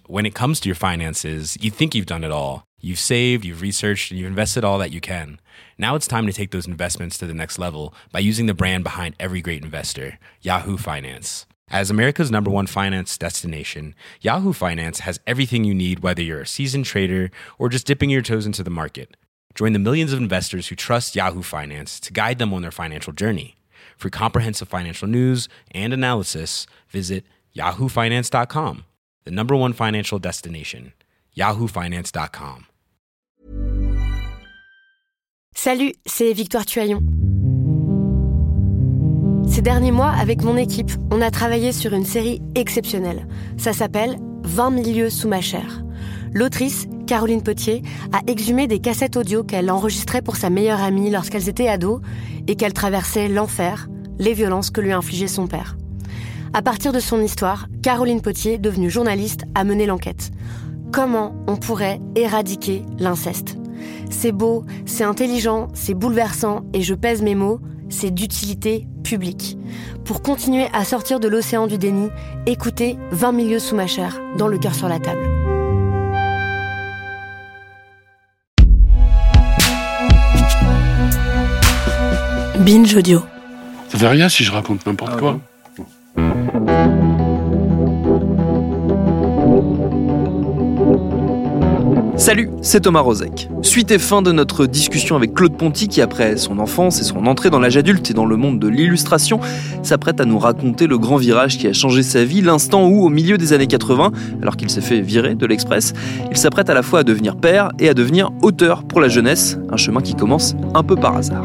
when it comes to your finances, you think you've done it all. You've saved, you've researched, and you've invested all that you can. Now it's time to take those investments to the next level by using the brand behind every great investor, Yahoo Finance. As America's #1 finance destination, Yahoo Finance has everything you need, whether you're a seasoned trader or just dipping your toes into the market. Join the millions of investors who trust Yahoo Finance to guide them on their financial journey. For comprehensive financial news and analysis, visit yahoofinance.com, the #1 financial destination, yahoofinance.com. Salut, c'est Victoire Tuaillon. Ces derniers mois, avec mon équipe, on a travaillé sur une série exceptionnelle. Ça s'appelle 20 000 lieues sous ma chair. L'autrice, Caroline Potier, a exhumé des cassettes audio qu'elle enregistrait pour sa meilleure amie lorsqu'elles étaient ados et qu'elle traversait l'enfer, les violences que lui infligeait son père. À partir de son histoire, Caroline Potier, devenue journaliste, a mené l'enquête. Comment on pourrait éradiquer l'inceste ? C'est beau, c'est intelligent, c'est bouleversant et je pèse mes mots, c'est d'utilité publique. Pour continuer à sortir de l'océan du déni, écoutez 20 000 lieues sous ma chair, dans Le cœur sur la table. Binge Audio. Ça fait rien si je raconte n'importe quoi. Salut, c'est Thomas Rozek. Suite et fin de notre discussion avec Claude Ponty qui, après son enfance et son entrée dans l'âge adulte et dans le monde de l'illustration, s'apprête à nous raconter le grand virage qui a changé sa vie, l'instant où, au milieu des années 80, alors qu'il s'est fait virer de l'Express, il s'apprête à la fois à devenir père et à devenir auteur pour la jeunesse, un chemin qui commence un peu par hasard.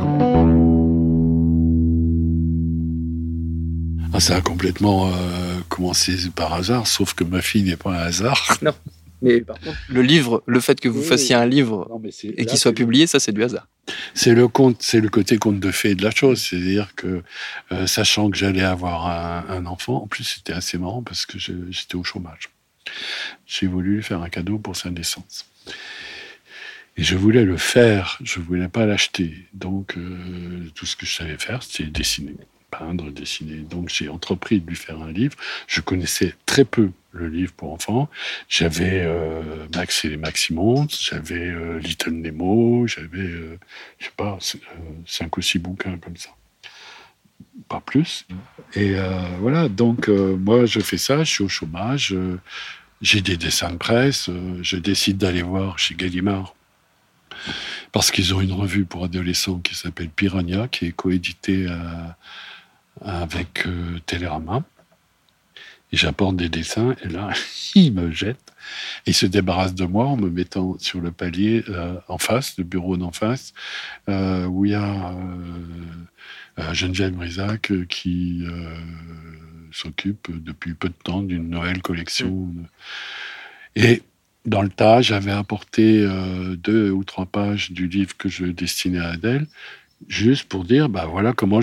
Ça a complètement commencé par hasard, sauf que ma fille n'est pas un hasard. Non. Mais par contre, le fait que vous fassiez un livre et qu'il soit publié, ça c'est du hasard. C'est le côté conte de fées de la chose. C'est-à-dire que, sachant que j'allais avoir un enfant, en plus c'était assez marrant parce que j'étais au chômage. J'ai voulu lui faire un cadeau pour sa naissance. Et je voulais le faire, je voulais pas l'acheter. Donc, tout ce que je savais faire, c'était dessiner. Peindre, dessiner. Donc j'ai entrepris de lui faire un livre. Je connaissais très peu le livre pour enfants. J'avais Max et les Maximons, j'avais Little Nemo, j'avais, 5 ou 6 bouquins comme ça. Pas plus. Et voilà, donc moi je fais ça, je suis au chômage, j'ai des dessins de presse, je décide d'aller voir chez Gallimard parce qu'ils ont une revue pour adolescents qui s'appelle Piranha, qui est coéditée avec Télérama. Et j'apporte des dessins, et là, il me jette. Et il se débarrasse de moi en me mettant sur le palier en face, le bureau d'en face, où il y a Geneviève Brisac qui s'occupe depuis peu de temps d'une nouvelle collection. Et dans le tas, j'avais apporté 2 ou 3 pages du livre que je destinais à Adèle, juste pour dire, voilà comment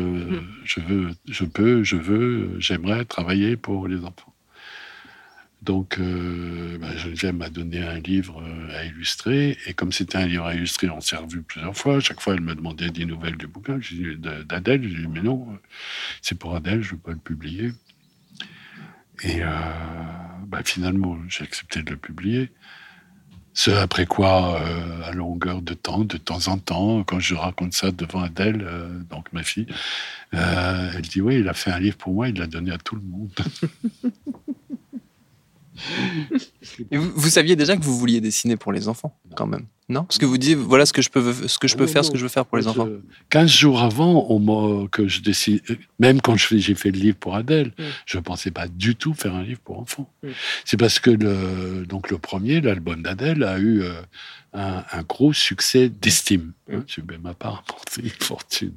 j'aimerais travailler pour les enfants. Donc, Geneviève m'a donné un livre à illustrer, et comme c'était un livre à illustrer, on s'est revu plusieurs fois. Chaque fois, elle me demandait des nouvelles du bouquin. D'Adèle, j'ai dit, mais non, c'est pour Adèle, je ne veux pas le publier. Et finalement, j'ai accepté de le publier. Ce après quoi, à longueur de temps en temps, quand je raconte ça devant Adèle, donc ma fille, elle dit « Oui, il a fait un livre pour moi, il l'a donné à tout le monde. » Et vous saviez déjà que vous vouliez dessiner pour les enfants, quand même, non ? Parce que vous disiez, voilà ce que je peux faire pour les enfants. 15 jours avant que je dessine, même quand j'ai fait le livre pour Adèle, je ne pensais pas du tout faire un livre pour enfants. C'est parce que le premier, l'album d'Adèle, a eu un gros succès d'estime. Je vais même pas rapporter une fortune.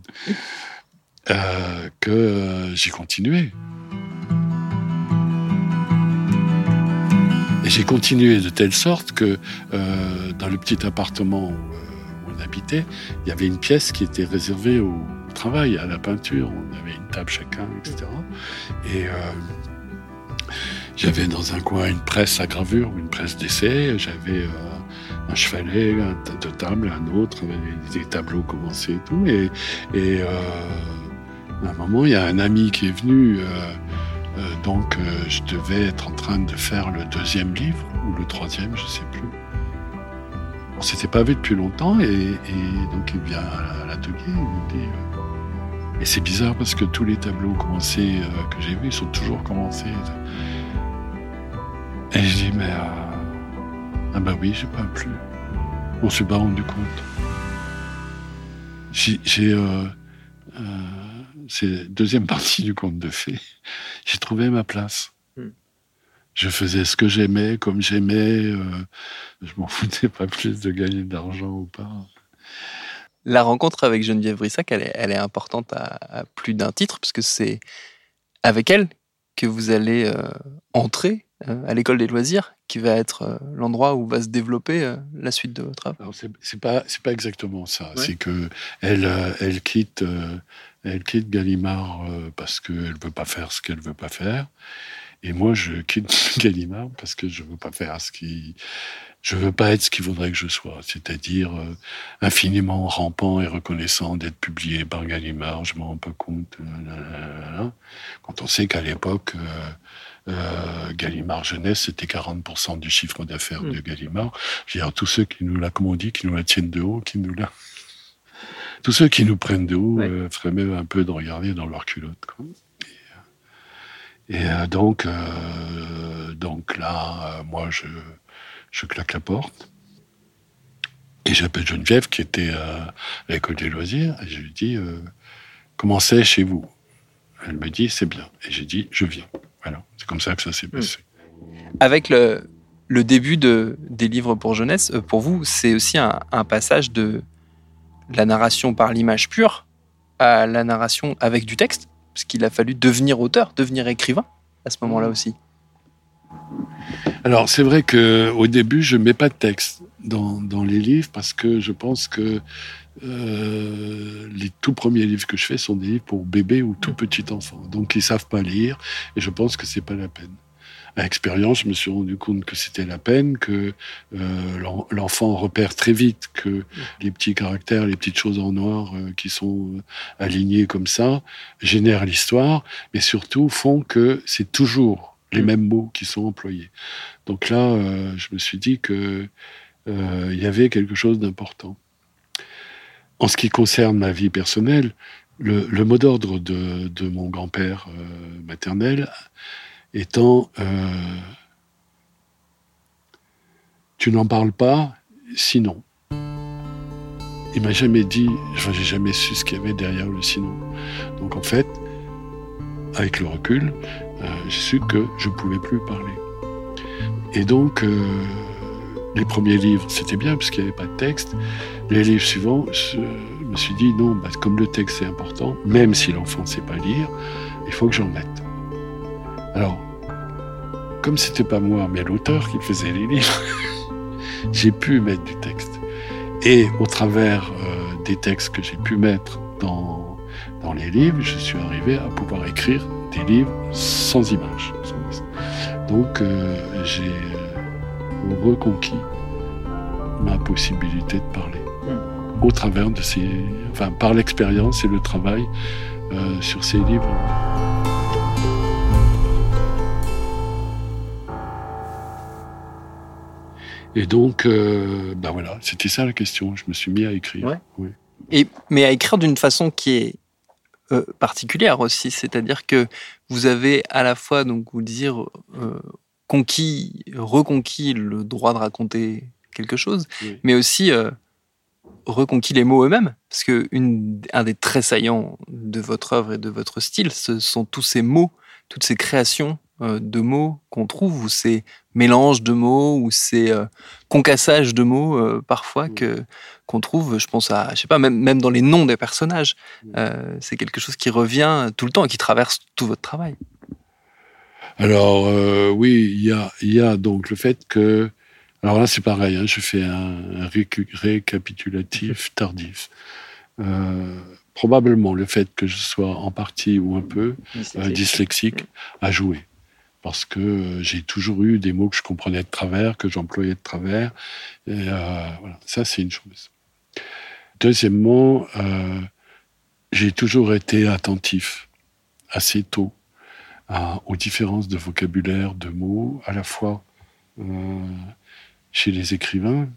Que j'ai continué. Et j'ai continué de telle sorte que dans le petit appartement où on habitait, il y avait une pièce qui était réservée au travail, à la peinture. On avait une table chacun, etc. Et j'avais dans un coin une presse à gravure, une presse d'essai. J'avais un chevalet de table, un autre, avec des tableaux commencés et tout. Et à un moment, il y a un ami qui est venu Donc, je devais être en train de faire le 2e livre, ou le 3e, je ne sais plus. On ne s'était pas vu depuis longtemps, et donc il vient à l'atelier, il me dit... et c'est bizarre parce que tous les tableaux commencés que j'ai vus, ils sont toujours commencés. Et je dis, mais... ah bah oui, j'ai pas plu. On s'est pas rendu compte. C'est la 2e partie du conte de fées. J'ai trouvé ma place. Je faisais ce que j'aimais, comme j'aimais. Je m'en foutais pas plus de gagner de l'argent ou pas. La rencontre avec Geneviève Brissac, elle est importante à plus d'un titre, parce que c'est avec elle que vous allez entrer à l'école des loisirs, qui va être l'endroit où va se développer la suite de votre œuvre. Alors c'est pas exactement ça. Ouais. C'est que elle quitte Gallimard parce qu'elle veut pas faire ce qu'elle veut pas faire, et moi je quitte Gallimard parce que je veux pas faire je veux pas être ce qu'il faudrait que je sois, c'est-à-dire infiniment rampant et reconnaissant d'être publié par Gallimard. Je m'en rends pas compte. Quand on sait qu'à l'époque, Gallimard Jeunesse, c'était 40% du chiffre d'affaires de Gallimard. Je veux dire, tous ceux qui nous la, comme on dit, qui nous la tiennent de haut, tous ceux qui nous prennent de haut, feraient même un peu de regarder dans leur culotte, quoi. Donc là, moi, je claque la porte et j'appelle Geneviève qui était à l'école des loisirs et je lui dis comment c'est chez vous? Elle me dit c'est bien et j'ai dit je viens. Voilà, c'est comme ça que ça s'est passé. Avec le début des livres pour jeunesse, pour vous, c'est aussi un passage de la narration par l'image pure à la narration avec du texte, parce qu'il a fallu devenir auteur, devenir écrivain à ce moment-là aussi. Alors, c'est vrai qu'au début, je ne mets pas de texte dans les livres parce que je pense que les tout premiers livres que je fais sont des livres pour bébés ou tout petits enfants. Donc, ils ne savent pas lire et je pense que ce n'est pas la peine. À expérience, je me suis rendu compte que c'était la peine, que l'enfant repère très vite que les petits caractères, les petites choses en noir qui sont alignées comme ça génèrent l'histoire, mais surtout font que c'est toujours les mêmes mots qui sont employés. Donc là, je me suis dit que il y avait quelque chose d'important. En ce qui concerne ma vie personnelle, le mot d'ordre de mon grand-père maternel étant tu n'en parles pas, sinon. Il m'a jamais dit, j'ai jamais su ce qu'il y avait derrière le sinon. Donc en fait, avec le recul, j'ai su que je ne pouvais plus parler. Et donc, les premiers livres, c'était bien parce qu'il n'y avait pas de texte. Les livres suivants, je me suis dit, non, comme le texte est important, même si l'enfant ne sait pas lire, il faut que j'en mette. Alors, comme c'était pas moi, mais l'auteur qui faisait les livres, j'ai pu mettre du texte. Et au travers des textes que j'ai pu mettre dans les livres, je suis arrivé à pouvoir écrire des livres sans images. Donc, j'ai reconquis ma possibilité de parler. Au travers de par l'expérience et le travail sur ces livres. Et donc, voilà, c'était ça la question. Je me suis mis à écrire. Ouais. Oui. Mais à écrire d'une façon qui est particulière aussi, c'est-à-dire que vous avez à la fois, donc vous dire, reconquis le droit de raconter quelque chose, Oui. mais aussi reconquis les mots eux-mêmes, parce que un des traits saillants de votre œuvre et de votre style, ce sont tous ces mots, toutes ces créations de mots qu'on trouve, ou ces mélanges de mots, ou ces concassages de mots parfois qu'on trouve, je pense à, je sais pas, même dans les noms des personnages. C'est quelque chose qui revient tout le temps et qui traverse tout votre travail. Alors oui, il y a donc le fait que, alors là c'est pareil, je fais un récapitulatif tardif. Probablement le fait que je sois en partie ou un peu dyslexique a joué. Parce que j'ai toujours eu des mots que je comprenais de travers, que j'employais de travers. Et voilà, ça c'est une chose. Deuxièmement, j'ai toujours été attentif, assez tôt, aux différences de vocabulaire, de mots, à la fois chez les écrivains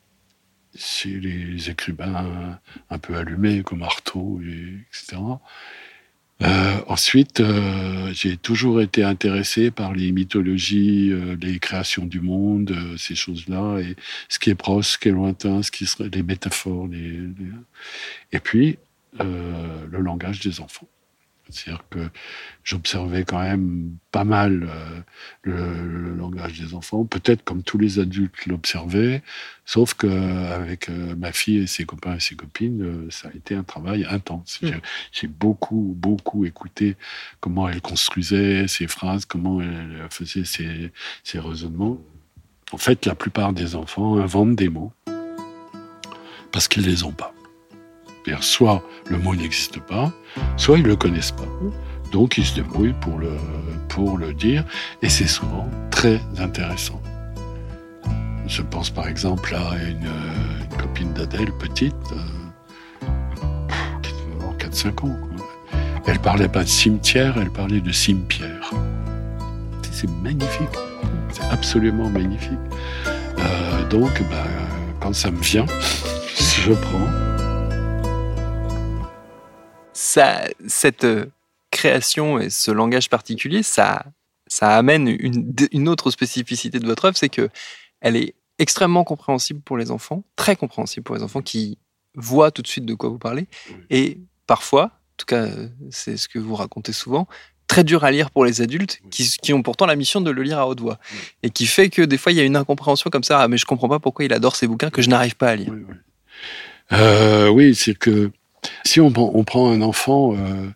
un peu allumés comme Artaud, etc. Ensuite, j'ai toujours été intéressé par les mythologies, les créations du monde, ces choses-là, et ce qui est proche, ce qui est lointain, ce qui serait les métaphores, et puis le langage des enfants. C'est-à-dire que j'observais quand même pas mal le langage des enfants, peut-être comme tous les adultes l'observaient, sauf qu'avec ma fille et ses copains et ses copines, ça a été un travail intense. J'ai beaucoup, beaucoup écouté comment elle construisait ses phrases, comment elle faisait ses raisonnements. En fait, la plupart des enfants inventent des mots parce qu'ils ne les ont pas. C'est-à-dire, soit le mot n'existe pas, soit ils ne le connaissent pas. Donc, ils se débrouillent pour le dire, et c'est souvent très intéressant. Je pense par exemple à une copine d'Adèle, petite, qui devait avoir 4-5 ans. Quoi. Elle ne parlait pas de cimetière, elle parlait de cimepierre. C'est magnifique, c'est absolument magnifique. Donc, quand ça me vient, je prends. Cette création et ce langage particulier, ça amène une autre spécificité de votre œuvre, c'est qu'elle est extrêmement compréhensible pour les enfants, très compréhensible pour les enfants qui voient tout de suite de quoi vous parlez, et parfois, en tout cas c'est ce que vous racontez souvent, très dur à lire pour les adultes qui ont pourtant la mission de le lire à haute voix, et qui fait que des fois il y a une incompréhension comme ça, mais je comprends pas pourquoi il adore ces bouquins que je n'arrive pas à lire. Oui, c'est que si on prend un enfant,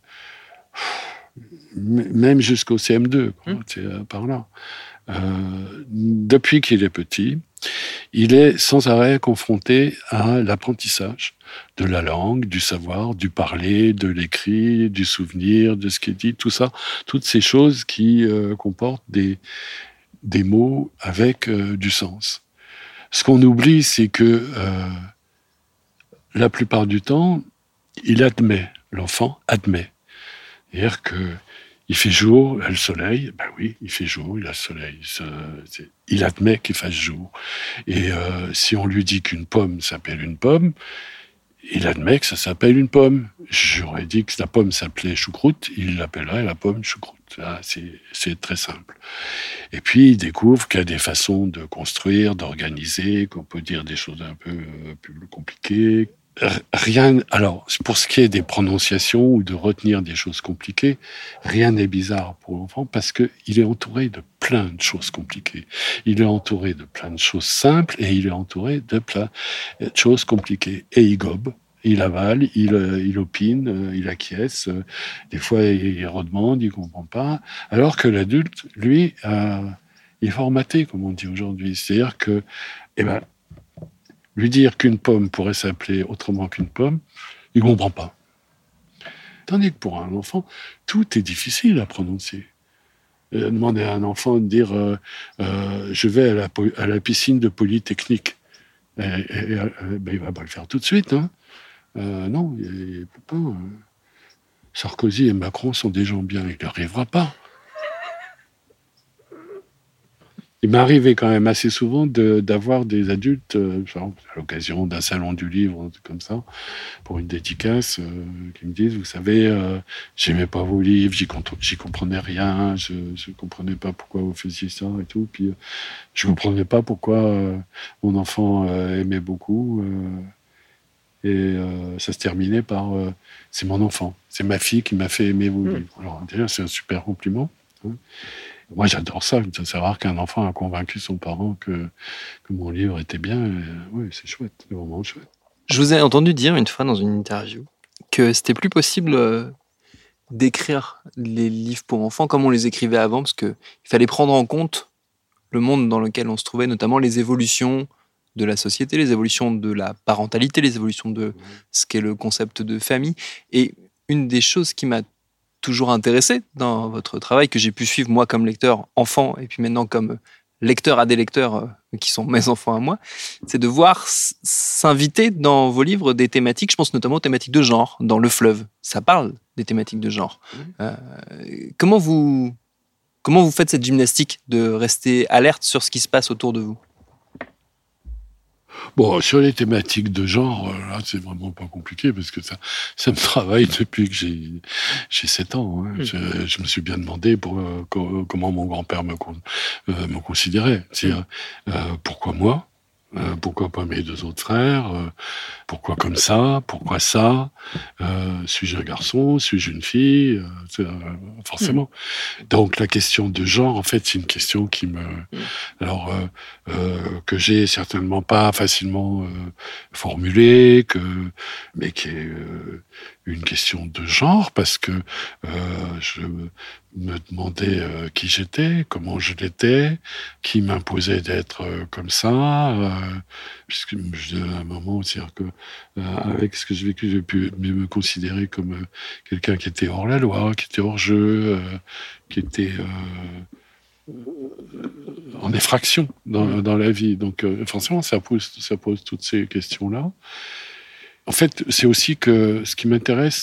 même jusqu'au CM2, par là, depuis qu'il est petit, il est sans arrêt confronté à l'apprentissage de la langue, du savoir, du parler, de l'écrit, du souvenir, de ce qui est dit, tout ça, toutes ces choses qui comportent des mots avec du sens. Ce qu'on oublie, c'est que la plupart du temps, l'enfant admet. C'est-à-dire qu'il fait jour, il y a le soleil, ben oui, il fait jour, il y a le soleil. Il admet qu'il fasse jour. Et si on lui dit qu'une pomme s'appelle une pomme, il admet que ça s'appelle une pomme. J'aurais dit que la pomme s'appelait choucroute, il l'appellerait la pomme choucroute. Là, c'est très simple. Et puis, il découvre qu'il y a des façons de construire, d'organiser, qu'on peut dire des choses un peu plus compliquées. Alors, pour ce qui est des prononciations ou de retenir des choses compliquées, rien n'est bizarre pour l'enfant parce qu'il est entouré de plein de choses compliquées. Il est entouré de plein de choses simples et il est entouré de plein de choses compliquées. Et il gobe, il avale, il opine, il acquiesce. Des fois, il redemande, il comprend pas. Alors que l'adulte, lui, il est formaté, comme on dit aujourd'hui. C'est-à-dire que, lui dire qu'une pomme pourrait s'appeler autrement qu'une pomme, il ne comprend pas. Tandis que pour un enfant, tout est difficile à prononcer. Demander à un enfant de dire je vais à la piscine de Polytechnique. Il ne va pas le faire tout de suite. Hein. Non, il ne peut pas. Sarkozy et Macron sont des gens bien, il n'y arrivera pas. Il m'est arrivé quand même assez souvent d'avoir des adultes, à l'occasion d'un salon du livre, un truc comme ça, pour une dédicace, qui me disent, vous savez, j'aimais pas vos livres, j'y comprenais rien, je comprenais pas pourquoi vous faisiez ça et tout, puis je comprenais pas pourquoi mon enfant aimait beaucoup, et ça se terminait par c'est mon enfant, c'est ma fille qui m'a fait aimer vos livres. Alors déjà, c'est un super compliment. Hein. Moi, j'adore ça, de savoir qu'un enfant a convaincu son parent que mon livre était bien. Oui, c'est chouette, c'est vraiment chouette. Je vous ai entendu dire une fois dans une interview que c'était plus possible d'écrire les livres pour enfants comme on les écrivait avant, parce qu'il fallait prendre en compte le monde dans lequel on se trouvait, notamment les évolutions de la société, les évolutions de la parentalité, les évolutions de ce qu'est le concept de famille. Et une des choses qui m'a toujours intéressé dans votre travail, que j'ai pu suivre moi comme lecteur enfant, et puis maintenant comme lecteur à des lecteurs qui sont mes enfants à moi, c'est de voir s'inviter dans vos livres des thématiques, je pense notamment aux thématiques de genre, dans Le Fleuve. Ça parle des thématiques de genre. Comment vous Comment vous faites cette gymnastique de rester alerte sur ce qui se passe autour de vous ? Bon, sur les thématiques de genre, là, c'est vraiment pas compliqué parce que ça me travaille depuis que j'ai 7 ans. Hein. Je me suis bien demandé comment mon grand-père me considérait. C'est-à-dire, pourquoi moi ? Pourquoi pas mes 2 autres frères ? Pourquoi comme ça ? Pourquoi ça ? Suis-je un garçon ? Suis-je une fille ? Forcément. Donc la question de genre, en fait, c'est une question qui que j'ai certainement pas facilement formulée, mais qui est une question de genre, parce que je me demandais qui j'étais, comment je l'étais, qui m'imposait d'être comme ça, puisque à un moment, c'est-à-dire que avec ce que j'ai vécu, j'ai pu me considérer comme quelqu'un qui était hors la loi, qui était hors jeu, qui était en effraction dans la vie. Donc forcément, ça pose toutes ces questions-là. En fait, c'est aussi que ce qui m'intéresse,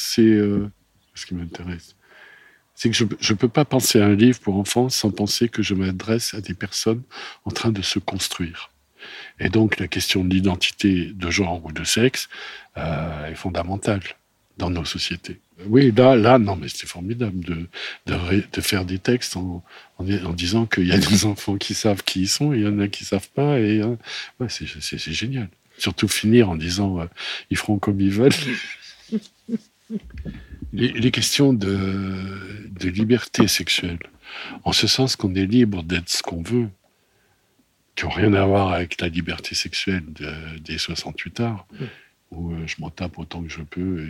c'est que je ne peux pas penser à un livre pour enfants sans penser que je m'adresse à des personnes en train de se construire. Et donc, la question de l'identité de genre ou de sexe est fondamentale dans nos sociétés. Oui, là, non, mais c'était formidable de faire des textes en disant qu'il y a des enfants qui savent qui ils sont et il y en a qui ne savent pas. Et c'est génial. Surtout finir en disant ils feront comme ils veulent. Les questions de liberté sexuelle, en ce sens qu'on est libre d'être ce qu'on veut, qui n'ont rien à voir avec la liberté sexuelle des 68 arts, où je m'en tape autant que je peux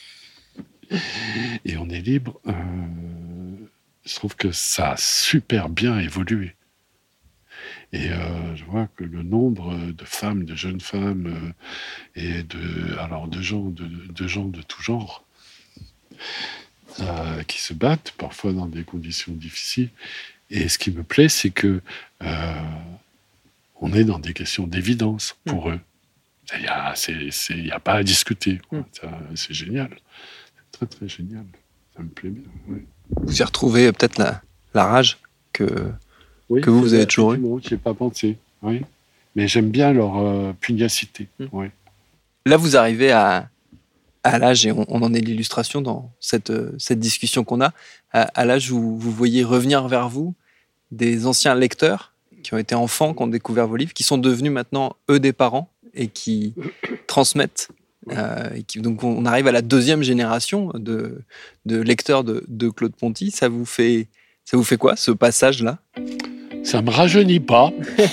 et on est libre. Je trouve que ça a super bien évolué. Et je vois que le nombre de femmes, de jeunes femmes, et de gens de tout genre, qui se battent, parfois dans des conditions difficiles. Et ce qui me plaît, c'est que on est dans des questions d'évidence pour eux. Il n'y a pas à discuter. C'est génial. C'est très, très génial. Ça me plaît bien. Ouais. Vous y retrouvez peut-être la rage que vous avez toujours eu. Je n'y ai pas pensé. Oui. Mais j'aime bien leur pugnacité. Oui. Là, vous arrivez à l'âge, et on en est l'illustration dans cette discussion qu'on a, à l'âge où vous voyez revenir vers vous des anciens lecteurs qui ont été enfants, qui ont découvert vos livres, qui sont devenus maintenant, eux, des parents et qui transmettent. Donc on arrive à la 2e génération de lecteurs de Claude Ponty. Ça vous fait quoi, ce passage-là ? Ça me rajeunit pas.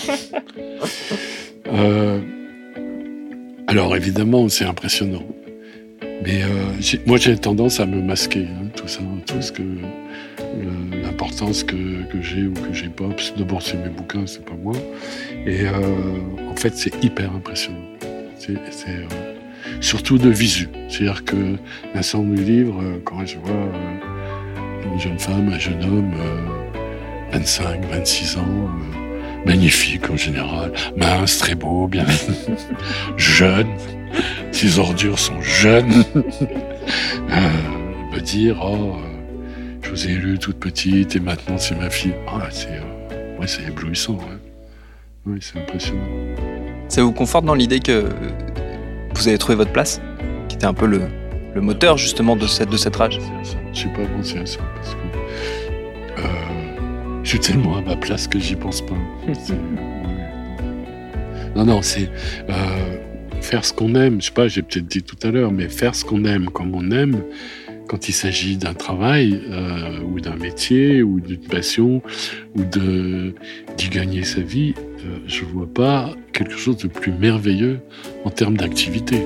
Alors évidemment, c'est impressionnant. Mais moi, j'ai tendance à me masquer, tout ça, l'importance que j'ai ou que j'ai pas. Parce que d'abord, c'est mes bouquins, c'est pas moi. Et en fait, c'est hyper impressionnant. C'est surtout de visu. C'est-à-dire que l'ensemble du livre, quand je vois une jeune femme, un jeune homme, 25, 26 ans, magnifique en général, mince, très beau, bien jeune, ses ordures sont jeunes, me dire je vous ai lu toute petite et maintenant c'est ma fille. C'est éblouissant. Ouais. Oui, c'est impressionnant. Ça vous conforte dans l'idée que vous avez trouvé votre place, qui était un peu le moteur justement de cette rage? Je n'ai pas pensé à ça parce que je suis tellement à ma place que j'y pense pas. Non, c'est faire ce qu'on aime. Je sais pas, j'ai peut-être dit tout à l'heure, mais faire ce qu'on aime comme on aime, quand il s'agit d'un travail ou d'un métier ou d'une passion ou d'y gagner sa vie, je vois pas quelque chose de plus merveilleux en termes d'activité.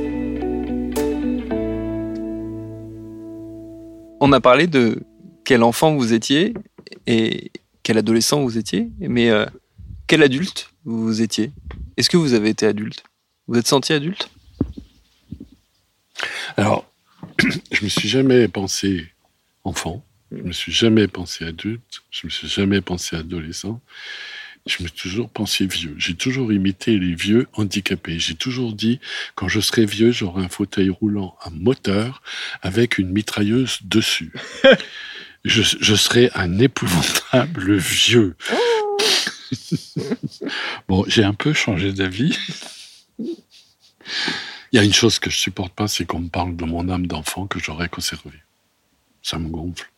On a parlé de quel enfant vous étiez et quel adolescent vous étiez, mais quel adulte vous étiez? Est-ce que vous avez été adulte? Vous êtes senti adulte? Alors, je me suis jamais pensé enfant, je me suis jamais pensé adulte, je me suis jamais pensé adolescent. Je me suis toujours pensé vieux. J'ai toujours imité les vieux handicapés. J'ai toujours dit, quand je serai vieux, j'aurai un fauteuil roulant à moteur avec une mitrailleuse dessus. je serais un épouvantable vieux. Bon, j'ai un peu changé d'avis. Il y a une chose que je supporte pas, c'est qu'on me parle de mon âme d'enfant que j'aurais conservée. Ça me gonfle.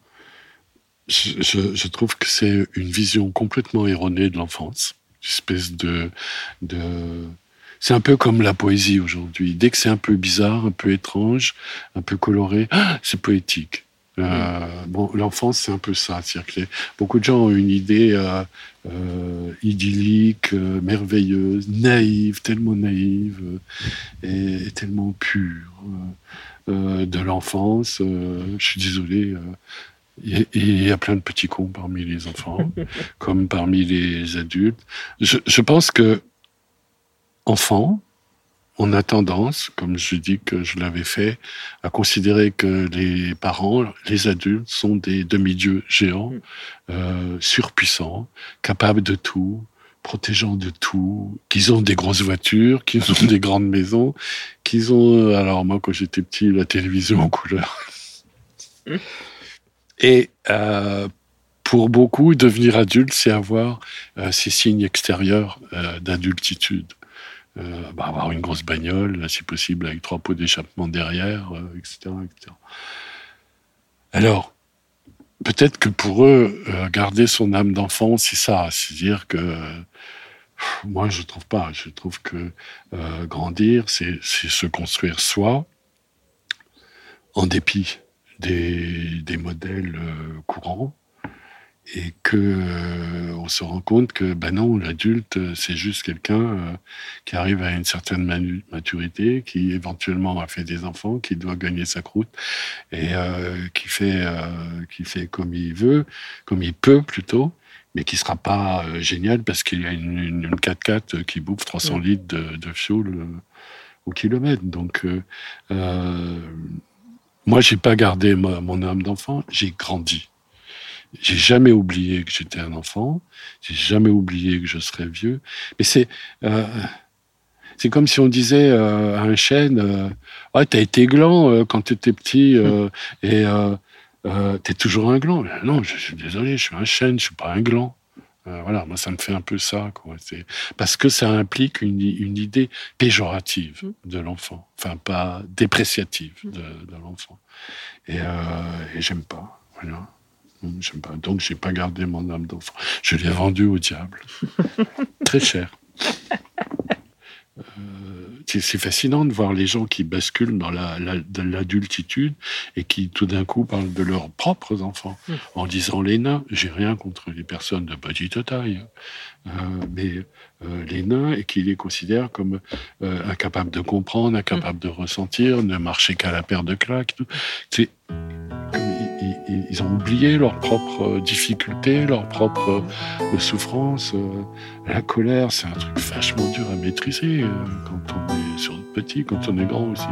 Je trouve que c'est une vision complètement erronée de l'enfance. Une espèce de... C'est un peu comme la poésie aujourd'hui. Dès que c'est un peu bizarre, un peu étrange, un peu coloré, c'est poétique. Bon, l'enfance, c'est un peu ça. C'est-à-dire que beaucoup de gens ont une idée idyllique, merveilleuse, tellement naïve et tellement pure de l'enfance. Je suis désolé. Il y a plein de petits cons parmi les enfants, comme parmi les adultes. Je pense que enfant, on a tendance, comme je dis que je l'avais fait, à considérer que les parents, les adultes, sont des demi-dieux géants, surpuissants, capables de tout, protégeant de tout, qu'ils ont des grosses voitures, qu'ils ont des grandes maisons, qu'ils ont... Alors moi, quand j'étais petit, la télévision en couleur. Et pour beaucoup, devenir adulte, c'est avoir ces signes extérieurs d'adultitude. Avoir une grosse bagnole, si possible, avec 3 pots d'échappement derrière, etc., etc. Alors, peut-être que pour eux, garder son âme d'enfant, c'est ça. C'est-à-dire que moi, je trouve pas. Je trouve que grandir, c'est se construire soi, en dépit des modèles courants, et que on se rend compte que non, l'adulte, c'est juste quelqu'un qui arrive à une certaine maturité, qui éventuellement a fait des enfants, qui doit gagner sa croûte et qui fait comme il veut, comme il peut plutôt, mais qui sera pas génial parce qu'il y a une 4x4 qui bouffe 300 litres de fioul au kilomètre. Donc moi, j'ai pas gardé mon âme d'enfant, j'ai grandi. J'ai jamais oublié que j'étais un enfant. J'ai jamais oublié que je serais vieux. Mais c'est comme si on disait à un chêne, ouais, t'as été gland quand t'étais petit et t'es toujours un gland. Non, je suis désolé, je suis un chêne, je suis pas un gland. Voilà, moi ça me fait un peu ça, quoi. C'est parce que ça implique une idée péjorative de l'enfant, enfin pas dépréciative de l'enfant. Et j'aime pas. Voilà. J'aime pas. Donc, j'ai pas gardé mon âme d'enfant. Je l'ai vendu au diable. Très cher. C'est fascinant de voir les gens qui basculent dans l'adultitude et qui, tout d'un coup, parlent de leurs propres enfants en disant les nains. J'ai rien contre les personnes de petite taille, mais les nains, et qui les considèrent comme incapables de comprendre, incapables de ressentir, ne marcher qu'à la paire de claques. C'est... Ils ont oublié leurs propres difficultés, leurs propres souffrances. La colère, c'est un truc vachement dur à maîtriser quand on est sur petit, quand on est grand aussi.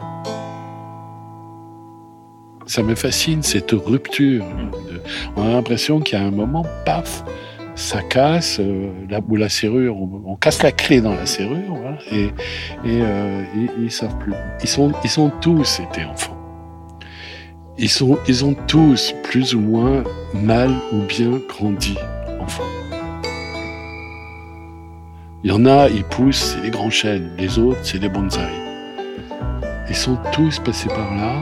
Ça me fascine, cette rupture. On a l'impression qu'il y a un moment, paf, ça casse, la serrure, on casse la clé dans la serrure, voilà, et ils savent plus. Ils sont tous été enfants. Ils ont tous plus ou moins mal ou bien grandi enfants. Il y en a, ils poussent, c'est des grands chênes. Les autres, c'est des bonsaïs. Ils sont tous passés par là.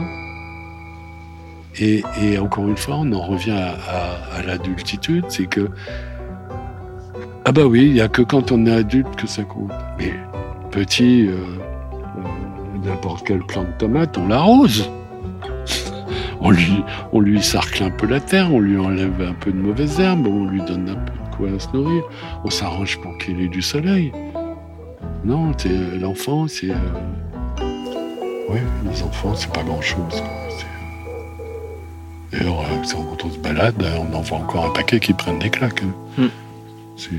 Et encore une fois, on en revient à l'adultitude. C'est que, ah bah oui, il n'y a que quand on est adulte que ça compte. Mais petit, n'importe quelle plante de tomate, on l'arrose. On lui sarcle un peu la terre, on lui enlève un peu de mauvaises herbes, on lui donne un peu de quoi se nourrir. On s'arrange pour qu'il ait du soleil. Non, l'enfant, c'est... Oui, les enfants, c'est pas grand-chose. D'ailleurs, quand on se balade, on en voit encore un paquet qui prennent des claques. C'est...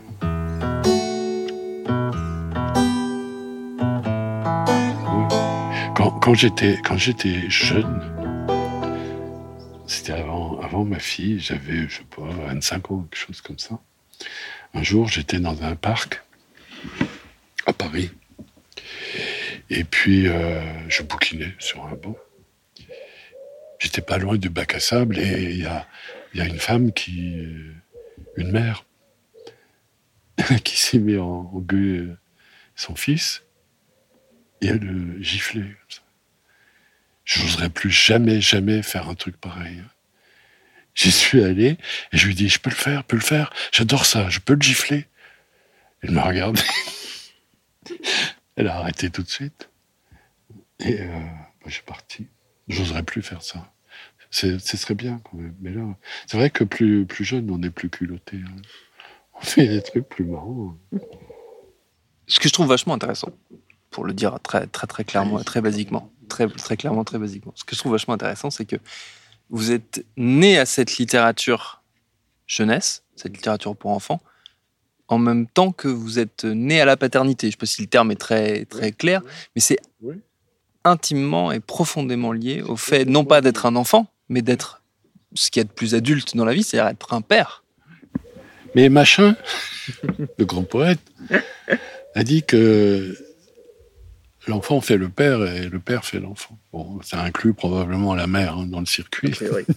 Quand j'étais jeune, c'était avant ma fille, j'avais, je sais pas, 25 ans, quelque chose comme ça. Un jour, j'étais dans un parc à Paris. Et puis, je bouquinais sur un banc. J'étais pas loin du bac à sable et il y a une femme une mère, qui s'est mis en gueuler son fils et elle le giflait comme ça. J'oserais plus jamais faire un truc pareil. J'y suis allé et je lui ai dit, je peux le faire, j'adore ça, je peux le gifler. Elle m'a regardé. Elle a arrêté tout de suite. Et je suis parti. J'oserais plus faire ça. Ce serait bien quand même. Mais là, c'est vrai que plus jeune, on est plus culotté. Hein. On fait des trucs plus marrants. Ce que je trouve vachement intéressant, pour le dire très, très, très clairement et très basiquement, très, très clairement, très basiquement, ce que je trouve vachement intéressant, c'est que vous êtes né à cette littérature jeunesse, cette littérature pour enfants, en même temps que vous êtes né à la paternité. Je ne sais pas si le terme est très, très clair, mais c'est intimement et profondément lié au fait, non pas d'être un enfant, mais d'être ce qu'il y a de plus adulte dans la vie, c'est-à-dire être un père. Mais Machin, le grand poète, a dit que l'enfant fait le père et le père fait l'enfant. Bon, ça inclut probablement la mère dans le circuit. Okay, oui.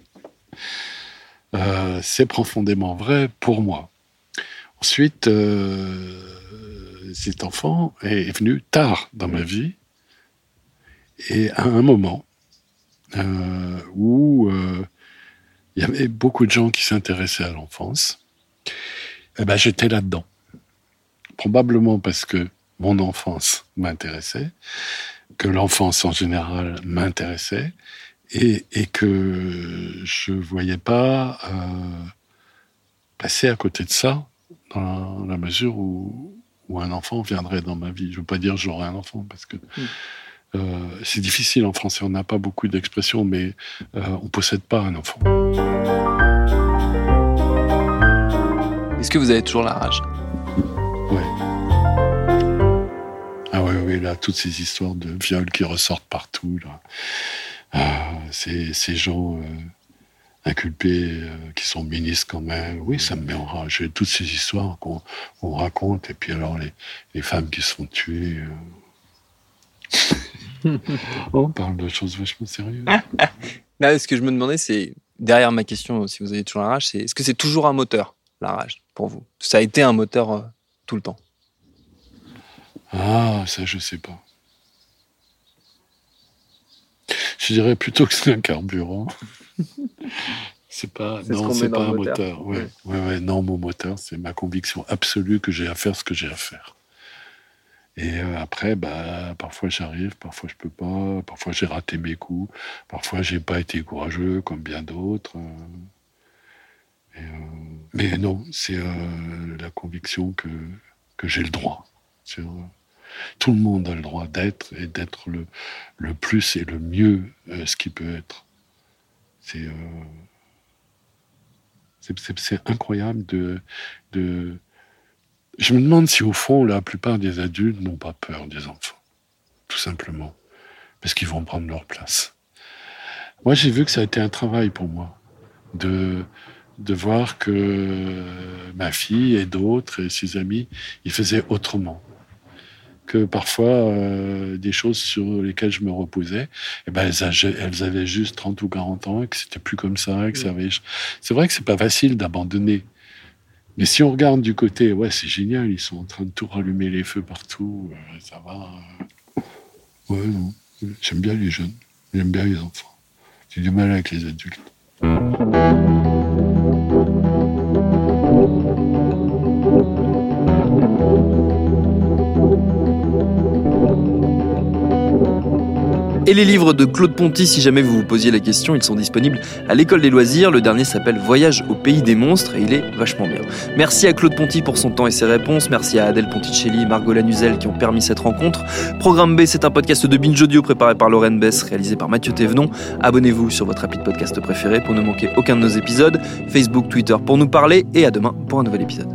C'est profondément vrai pour moi. Ensuite, cet enfant est venu tard dans ma vie et à un moment où il y avait beaucoup de gens qui s'intéressaient à l'enfance. Et j'étais là-dedans. Probablement parce que mon enfance m'intéressait, que l'enfance en général m'intéressait, et que je ne voyais pas passer à côté de ça dans la mesure où un enfant viendrait dans ma vie. Je ne veux pas dire j'aurai un enfant, parce que c'est difficile en français, on n'a pas beaucoup d'expressions, mais on ne possède pas un enfant. Est-ce que vous avez toujours la rage ? Oui. Ah oui, là, toutes ces histoires de viol qui ressortent partout, là. Ces gens inculpés qui sont ministres quand même, oui, ça me met en rage. Toutes ces histoires qu'on raconte, et puis alors les femmes qui se font tuer. On parle de choses vachement sérieuses. Là, ce que je me demandais, c'est, derrière ma question, si vous avez toujours la rage, c'est est-ce que c'est toujours un moteur, la rage, pour vous ? Ça a été un moteur tout le temps ? Ah, ça, je sais pas. Je dirais plutôt que c'est un carburant. C'est pas un moteur. Ouais, non, mon moteur, c'est ma conviction absolue que j'ai à faire ce que j'ai à faire. Et après, parfois j'arrive, parfois je peux pas, parfois j'ai raté mes coups, parfois j'ai pas été courageux comme bien d'autres. Mais non, c'est la conviction que j'ai le droit. Tout le monde a le droit d'être et d'être le plus et le mieux ce qu'il peut être. C'est incroyable de... Je me demande si au fond la plupart des adultes n'ont pas peur des enfants, tout simplement, parce qu'ils vont prendre leur place. Moi, j'ai vu que ça a été un travail pour moi de voir que ma fille et d'autres et ses amis, ils faisaient autrement. Que parfois, des choses sur lesquelles je me reposais, elles avaient juste 30 ou 40 ans et que c'était plus comme ça. C'est vrai que c'est pas facile d'abandonner. Mais si on regarde du côté, ouais, c'est génial, ils sont en train de tout rallumer les feux partout, ça va. Ouais, non, j'aime bien les jeunes, j'aime bien les enfants. J'ai du mal avec les adultes. Et les livres de Claude Ponty, si jamais vous vous posiez la question, ils sont disponibles à l'École des loisirs. Le dernier s'appelle Voyage au pays des monstres et il est vachement bien. Merci à Claude Ponty pour son temps et ses réponses. Merci à Adèle Ponticelli et Margot Lanuzel qui ont permis cette rencontre. Programme B, c'est un podcast de Binge Audio préparé par Lorraine Bess, réalisé par Mathieu Thévenon. Abonnez-vous sur votre appli de podcast préféré pour ne manquer aucun de nos épisodes. Facebook, Twitter pour nous parler et à demain pour un nouvel épisode.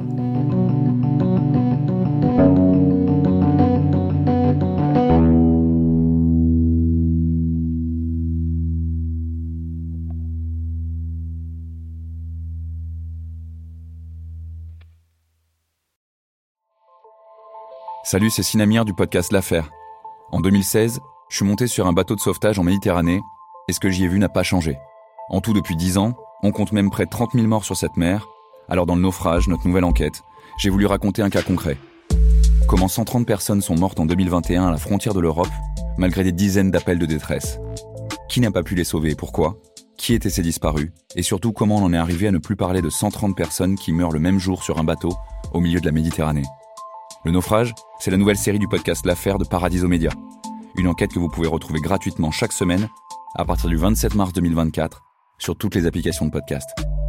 Salut, c'est Sinamir du podcast L'Affaire. En 2016, je suis monté sur un bateau de sauvetage en Méditerranée Et ce que j'y ai vu n'a pas changé. En tout, depuis 10 ans, on compte même près de 30 000 morts sur cette mer. Alors dans le naufrage, notre nouvelle enquête, j'ai voulu raconter un cas concret. Comment 130 personnes sont mortes en 2021 à la frontière de l'Europe, malgré des dizaines d'appels de détresse. Qui n'a pas pu les sauver et pourquoi ? Qui étaient ces disparus ? Et surtout, comment on en est arrivé à ne plus parler de 130 personnes qui meurent le même jour sur un bateau au milieu de la Méditerranée ? Le naufrage, c'est la nouvelle série du podcast L'Affaire de Paradiso Media. Une enquête que vous pouvez retrouver gratuitement chaque semaine à partir du 27 mars 2024 sur toutes les applications de podcast.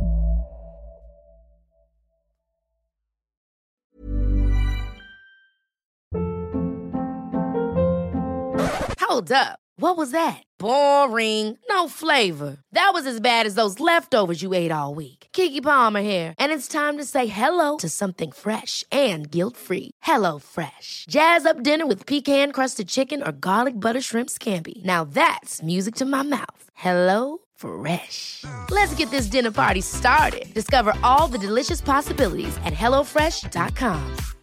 Hold up. What was that? Boring. No flavor. That was as bad as those leftovers you ate all week. Keke Palmer here, and it's time to say hello to something fresh and guilt-free. Hello Fresh. Jazz up dinner with pecan-crusted chicken or garlic butter shrimp scampi. Now that's music to my mouth. Hello Fresh. Let's get this dinner party started. Discover all the delicious possibilities at HelloFresh.com.